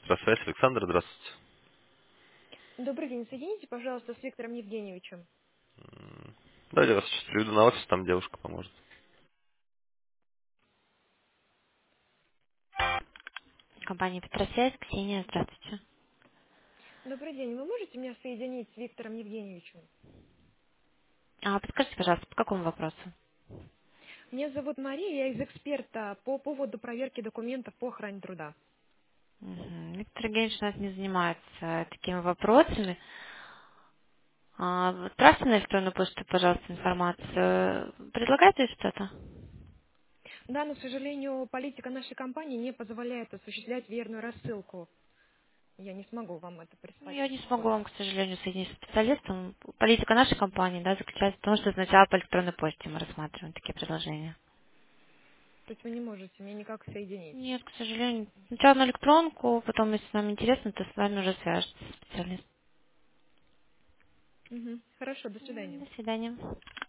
Электросвязь. Александр, здравствуйте. Добрый день. Соедините, пожалуйста, с Виктором Евгеньевичем. Давайте я вас сейчас приведу на офис, там девушка поможет. Компания Петросвязь, Ксения, здравствуйте. Добрый день. Вы можете меня соединить с Виктором Евгеньевичем? Подскажите, пожалуйста, по какому вопросу? Меня зовут Мария, я из эксперта по поводу проверки документов по охране труда. Виктор Евгеньевич у нас не занимается такими вопросами. Отправьте на электронную почту, пожалуйста, информацию. Предлагаете что-то? Да, но, к сожалению, политика нашей компании не позволяет осуществлять верную рассылку. Я не смогу вам это Ну, прислать я не смогу почтой. вам, к сожалению, соединить с специалистом. Политика нашей компании, да, заключается в том, что сначала по электронной почте мы рассматриваем такие предложения. То есть вы не можете меня никак соединить. Нет, к сожалению. Сначала на электронку, потом, если нам интересно, то с вами уже свяжется специалист. Хорошо, до свидания. До свидания.